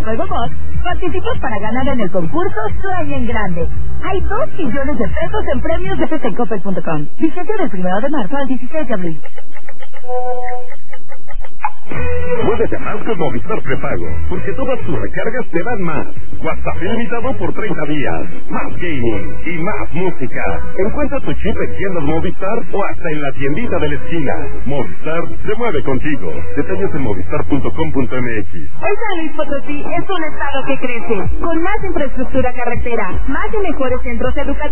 Juego Bot, participas para ganar en el concurso Sueña en Grande. Hay 2 millones de pesos en premios de festecoppel.com. Vigencia del 1 de marzo al 16 de abril. Muévete más con Movistar Prepago, porque todas tus recargas te dan más. WhatsApp ilimitado por 30 días, más gaming y más música. Encuentra tu chip en tiendas Movistar o hasta en la tiendita de la esquina. Movistar se mueve contigo. Detalles en movistar.com.mx. Hoy San Luis Potosí es un estado que crece, con más infraestructura carretera, más y mejores centros educativos.